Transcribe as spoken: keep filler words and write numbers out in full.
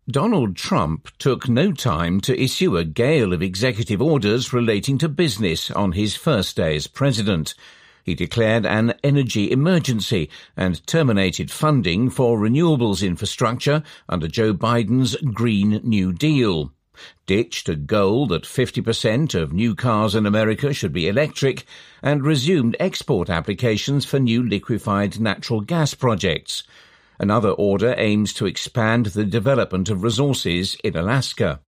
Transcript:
Donald Trump took no time to issue a gale of executive orders relating to business on his first day as president. He declared an energy emergency and terminated funding for renewables infrastructure under Joe Biden's Green New Deal, ditched a goal that fifty percent of new cars in America should be electric, and resumed export applications for new liquefied natural gas projects. Another order aims to expand the development of resources in Alaska.